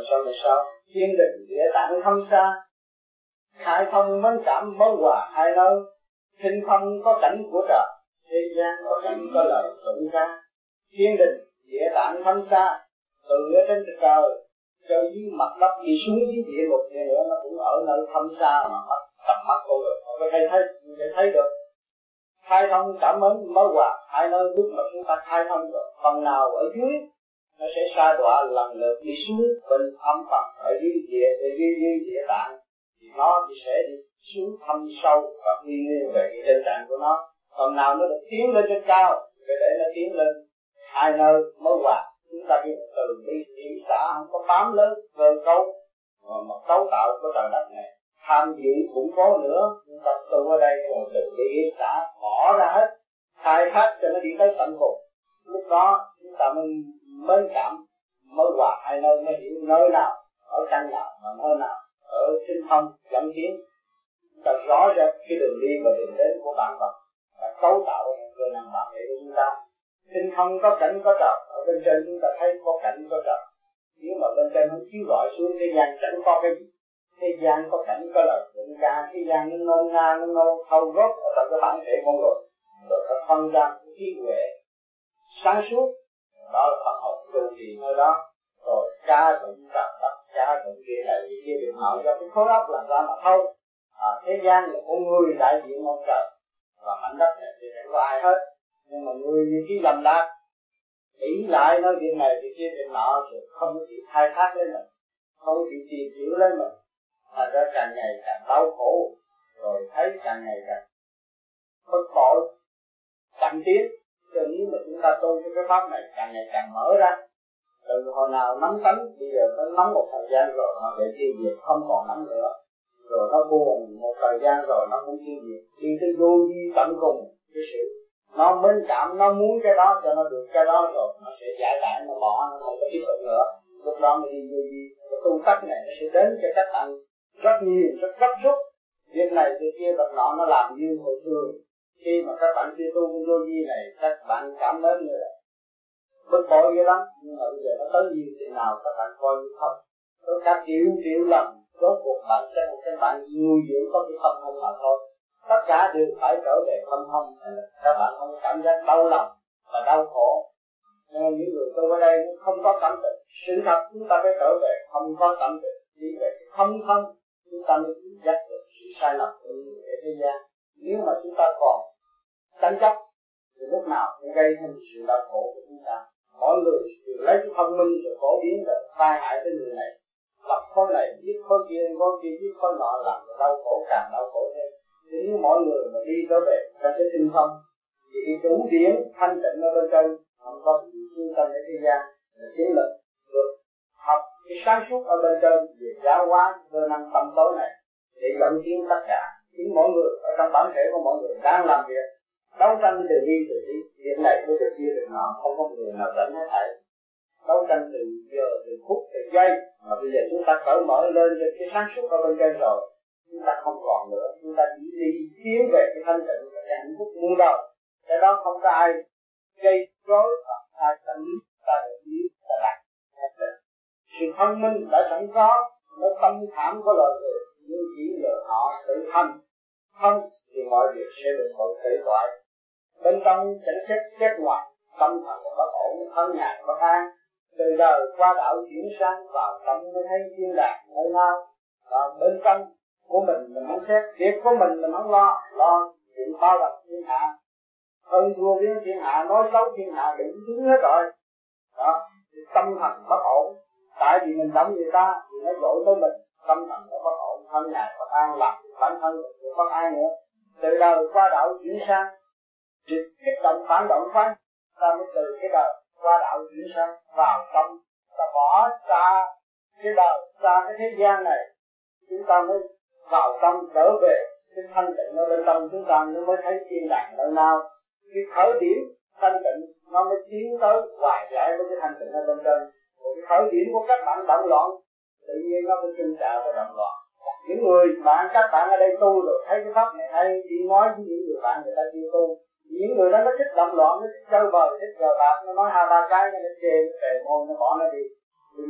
16 thiên định địa tạng thâm xa, khai thông mến cảm mối hòa hai nơi, thinh không có cảnh của trời, thế gian có cảnh có lời tụng ca. Thiên định địa tạng thâm xa, từ ở trên trời cho dưới mặt đất đi xuống dưới địa ngục này nữa, nó cũng ở nơi thâm xa mà tầm mắt con người không có thấy được. Khai thông cảm mến mới hòa hai nơi, lúc mà chúng ta khai thông rồi, phần nào ở dưới nó sẽ sa đọa lần lượt đi xuống bên âm phần ở dưới địa tạng, thì nó sẽ đi xuống thâm sâu và quy nguyên về cái chân trạng của nó. Phần nào nó được tiến lên trên cao, để nó tiến lên hai nơi mới hòa. Chúng ta biết từ bi xã không có bám lớn cơ cấu mà cấu tạo của trời đất này, tham dự cũng có nữa. Chúng ta tu ở đây rồi từ bi xã bỏ ra hết, khai thác cho nó đi tới tận cùng. Lúc đó chúng ta mới mến cảm mới hòa hai nơi, mới hiểu nơi nào ở căn nào mà nơi nào ở tinh thông dẫn tiến. Chúng ta rõ rệt cái đường đi và đường đến của bản vật và cấu tạo cơ năng bản thể của chúng ta. Tinh không có cảnh có trời, ở bên trên chúng ta thấy có cảnh có trời. Nếu mà bên trên không chiếu rọi xuống thế gian chẳng có cái gì. Thế gian có cảnh có lời tụng ca, thế gian nó nôn na, nó nôn thâu góp ở trong cái bản thể con người, rồi nó phân ra một trí huệ sáng suốt, đó là phần hồn trụ trì nơi đó. Rồi ca tụng tập ca tụng kia này kia được nọ do cái khối óc làm ra mà thôi. Thế gian là con người đại diện ông trời, và mảnh đất này thì chẳng có ai hết. Nhưng mà người như khi lầm lạc ý lại nói việc này việc kia việc nọ, rồi không chịu khai thác lên mình, không chịu tìm hiểu lên mình, thành ra càng ngày càng đau khổ, rồi thấy càng ngày càng bất tội, chậm tiến. Cho nếu mà chúng ta tu cái pháp này càng ngày càng mở ra, từ hồi nào nắm tánh bây giờ nó nắm một thời gian rồi nó sẽ tiêu diệt, không còn nắm nữa, rồi nó buồn một thời gian rồi nó cũng tiêu diệt, đi tới vô vi tận cùng. Cái sự nó mến cảm, nó muốn cái đó cho nó được cái đó rồi nó sẽ giải tán, nó bỏ, nó không có tiếp tục nữa. Lúc đó mới đi vô vi. Cái tu cách này nó sẽ đến cho các bạn rất nhiều, rất gấp rút. Việc này việc kia vật nọ nó làm như hồi thường. Khi mà các bạn chưa tu vô vi này, các bạn cảm mến như là bực bội dữ lắm, nhưng mà bây giờ nó tới nhiều chuyện nào các bạn coi như không. Có cả triệu lần, rốt cuộc bạn sẽ một cái bạn nuôi dưỡng có cái tâm không mà thôi. Tất cả đều phải trở về tâm không, các bạn không cảm giác đau lòng và đau khổ. Nên những người tu ở đây không có cảm tình. Sự thật chúng ta phải trở về không có cảm tình, chỉ về cái không thân chúng ta mới giác được sự sai lầm của những người thế gian. Nếu mà chúng ta còn tranh chấp thì lúc nào cũng gây thêm sự đau khổ của chúng ta. Mọi người đều lấy cái thông minh rồi phổ biến rồi tai hại tới người này, lập khối này giết khối kia giết khối nọ, làm đau khổ càng đau khổ thêm. Thì nếu mọi người mà đi trở về trong cái tinh không thì cái chủ điển thanh tịnh ở bên trên không có sự trung tâm ở thế gian, là chính là được học cái sáng suốt ở bên trên về giáo hóa cơ năng tâm tối này để dẫn tiến tất cả. Chính mỗi người ở trong bản thể của mọi người đang làm việc đấu tranh từ đi việc này với việc kia việc nọ, không có người nào rảnh hết thảy. Đấu tranh từ giờ từ phút từ giây, mà bây giờ chúng ta cởi mở lên cho cái sáng suốt ở bên trên rồi, chúng ta không còn nữa, chúng ta chỉ đi tiến về cái thanh tịnh và cái hạnh phúc muôn đời. Cái đó không có ai gây rối và ai tâm lý ta được biết ta đạt. Sự thông minh đã sẵn có, nó tâm thảm của loài người, nhưng chỉ nhờ họ tự hành không thì mọi việc sẽ được thuận thể toại. Bên trong chẳng xét ngoài, tâm thần bất ổn, thân nhàn bất an. Từ đời qua đạo chuyển sang vào trong mới thấy thiên đàng nơi nào. Và bên trong của mình không xét, việc của mình không lo chuyện bao đồng thiên hạ, hơn thua với thiên hạ, nói xấu thiên hạ đủ thứ hết rồi. Đó, tâm thần bất ổn. Tại vì mình động người ta thì nó dội tới mình, tâm thần nó bất ổn, thân nhàn bất an, làm bản thân mình bất an nữa. Từ đời qua đạo chuyển sang thì kích động phản động phán, ta mới từ cái đời qua đạo chuyển sang vào trong, ta bỏ xa cái đời, xa cái thế gian này, chúng ta mới vào trong trở về cái thanh tịnh ở bên trong chúng ta, nó mới thấy thiên đàng nơi nào. Cái khởi điểm thanh tịnh nó mới tiến tới hòa giải với cái thanh tịnh ở bên trên. Còn cái khởi điểm của các bạn động loạn tự nhiên nó mới chân trả và động loạn. Những người các bạn ở đây tu rồi thấy cái pháp này hay, đi nói với những người bạn người ta chưa tu, những người đó nó thích động loạn, nó thích chơi bời, thích cờ bạc, nó nói hai ba cái nó chê, nó tề môi, nó bỏ nó đi. Đương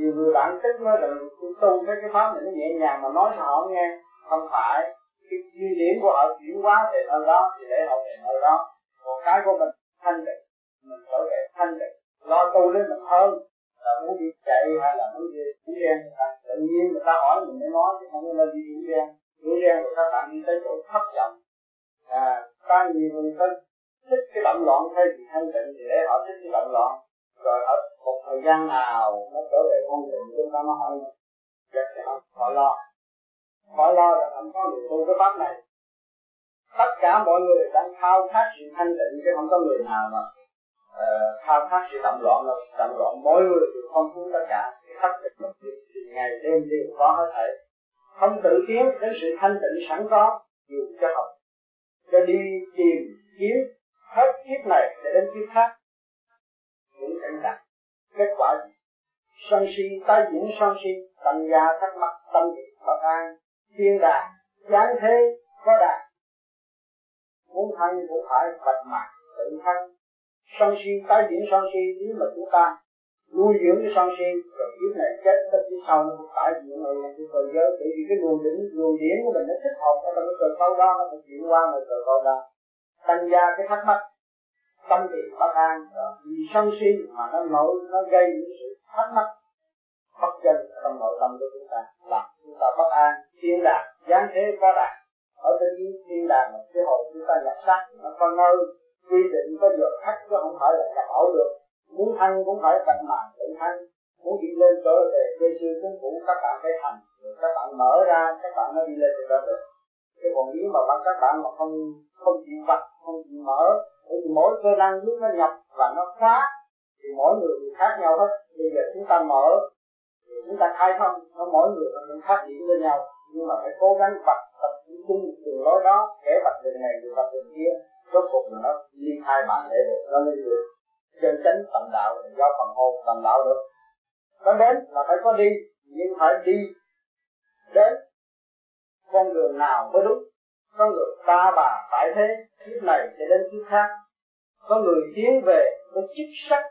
Nhiều người bạn tức nói rằng tôi tu cái pháp này nó nhẹ nhàng mà nói sao họ không nghe. Không phải, cái duy điểm của họ chuyển hóa về nơi đó thì để họ về nơi đó. Còn cái của mình thanh tịnh, mình trở về thanh tịnh, lo tu lên mình hơn. Là muốn đi chạy hay là muốn đi rủ ren người ta, tự nhiên người ta hỏi mình mới nói chứ không nên đi rủ ren. Rủ ren rồi các bạn đi tới chỗ thấp vọng. Ta nhiều người ta thích cái động loạn thay vì thanh tịnh thì để họ thích cái động loạn. Rồi ở một thời gian nào nó trở về thanh tịnh chúng ta nó hỏi mình, chắc chắn khỏi lo. Khỏi lo là không có người tu cái pháp này. Tất cả mọi người đang khao khát sự thanh tịnh chứ không có người nào mà khao khát sự động loạn là động loạn. Mỗi người đều phong phú tất cả. Cái thất tịnh thì ngày đêm đều có hết thảy. Không tự tiến đến sự thanh tịnh sẵn có dù cho học. Cho đi tìm kiếm hết kiếp này để đến kiếp khác cũng cảnh giác. Kết quả gì? Sân si tái diễn sân si, tận gia thắc mắc tâm địa bất an, thiên đàng giáng thế có đàn. Muốn thân cũng phải bạch mặt tự thân. Sân si tái diễn sân si nếu mà chúng ta nuôi dưỡng cái sân si rồi kiếp này chết tới kiếp sau nó cũng tái diễn ở cái cơ giới, bởi vì cái luồng điển của mình nó thích hợp ở trong cái cơ cấu đó, nó phải chuyển qua nơi cơ cấu đó. Thành ra cái thắc mắc tâm địa bất an vì sân si mà nó gây những sự thắc mắc bất chân trong nội tâm của chúng ta, làm chúng ta bất an. Thiên đàng giáng thế có đàng, ở trên thiên đàng là cái hồn chúng ta nhập xác, nó có nơi quy định có giờ khắc chứ không phải là nhập ẩu được. Muốn thăng cũng phải bạch màn tự thăng, muốn đi lên trở về quê xưa chính phủ các bạn phải hành, rồi các bạn mở ra các bạn mới đi lên từ đó được. Chứ còn nếu mà các bạn mà không chịu vạch, không chịu mở, bởi vì mỗi cơ năng lúc nó nhập và nó khóa thì mỗi người đều khác nhau hết. Bây giờ chúng ta mở, chúng ta khai thông, nó mỗi người nó cũng khác điểm với nhau, nhưng mà phải cố gắng vạch tập trung đường lối đó, kẻ vạch đường này người vạch đường kia, rốt cuộc là nó ly khai bản thể được, nó lên được chân chánh tầm đạo, do phần hồn tầm đạo được. Nó đến là phải có đi, nhưng phải đi đến con đường nào mới đúng. Có người ta bà tại thế, kiếp này sẽ đến kiếp khác. Có người tiến về với chức sắc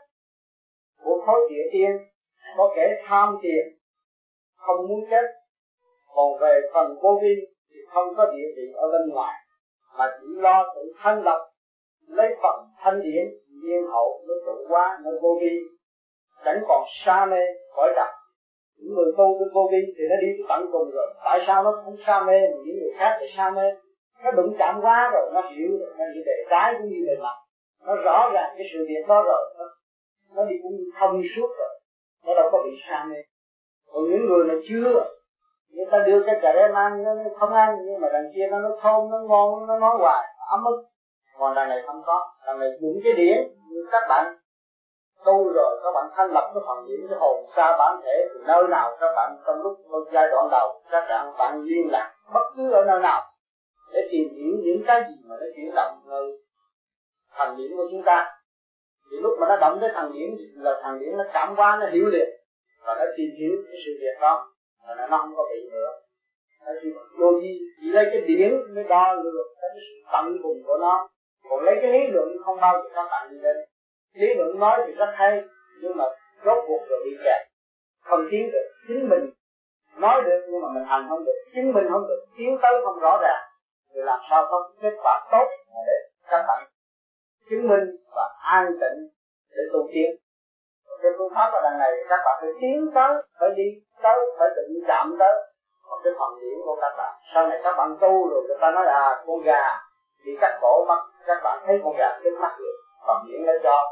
của khối địa tiên, có kẻ tham tiền không muốn chết. Còn về phần vô vi thì không có địa vị ở bên ngoài, mà chỉ lo tự thanh lập, lấy phần thanh điển nhiên hậu mới trụ quá mới vô vi, chẳng còn sa mê cõi trần. Những người tu với vô vi thì nó đi tới tận cùng rồi, tại sao nó không sa mê mà những người khác thì sa mê? Nó đụng chạm quá rồi, nó hiểu rồi, nó hiểu bề trái cũng như bề mặt, nó rõ ràng cái sự việc đó rồi, nó đi cũng thông suốt rồi, nó đâu có bị sa mê. Còn những người mà chưa, người ta đưa cái cà rem ăn, nó không ăn, nhưng mà đằng kia nó thơm, nó ngon, nó nói hoài, ấm ức. Còn đằng này không có, đằng này những cái điển như các bạn tu rồi, các bạn thanh lập cái phần điển cái hồn xa bản thể từ nơi nào các bạn trong lúc giai đoạn đầu các bạn liên lạc bất cứ ở nơi nào để tìm hiểu những cái gì mà nó chuyển động nơi thần điển của chúng ta. Thì lúc mà nó động tới thần điển là thần điển nó cảm hóa, nó hiểu liền và nó tìm hiểu cái sự việc đó, là nó không có bị nữa. Nó chỉ lấy cái điển mới đo lường cái sự tận cùng của nó, còn lấy cái lý luận không bao giờ các bạn đi đến. Lý luận nói thì rất hay, nhưng mà rốt cuộc rồi bị kẹt, không tiến được. Chính mình nói được nhưng mà mình hành không được, chứng minh không được, tiến tới không rõ ràng, thì làm sao có kết quả tốt để các bạn chứng minh và an tịnh để tu tiến. Cái phương pháp ở đằng này các bạn phải tiến tới, phải đi tới, phải định chạm tới một cái phần điển của các bạn. Sau này các bạn tu rồi người ta nói con gà bị cắt cổ mắt, các bạn thấy con gà trước mắt rồi, phần điển nó cho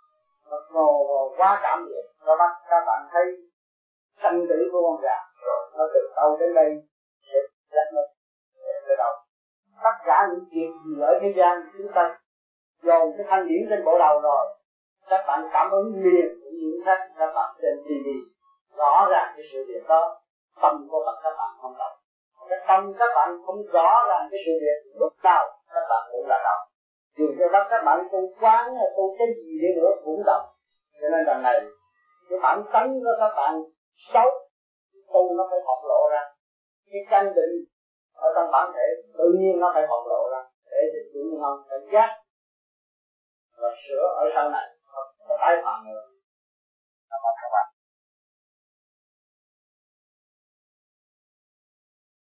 nó quá cảm nhận, nó bắt các bạn thấy sanh tử của con gà rồi nó từ đâu đến đây sẽ dẫn nó từ đâu. Tất cả những việc gì ở thế gian chúng ta dồn cái thanh điển trên bộ đầu rồi, các bạn cảm ứng liền những khác. Các bạn xem TV rõ ràng cái sự việc đó, tâm của các bạn không động. Cái tâm các bạn không rõ ràng cái sự việc, lúc nào các bạn cũng là động. Dù cho bắt các bạn tu quán hay tu cái gì đi nữa cũng động. Cho nên lần này cái bản tánh của các bạn xấu, tu nó phải bộc lộ ra. Cái căn định ở trong bản thể tự nhiên nó phải bộc lộ ra để cho chủ nhân phải giác và sửa ở sau này không có tái phạm nữa. Cảm ơn các bạn.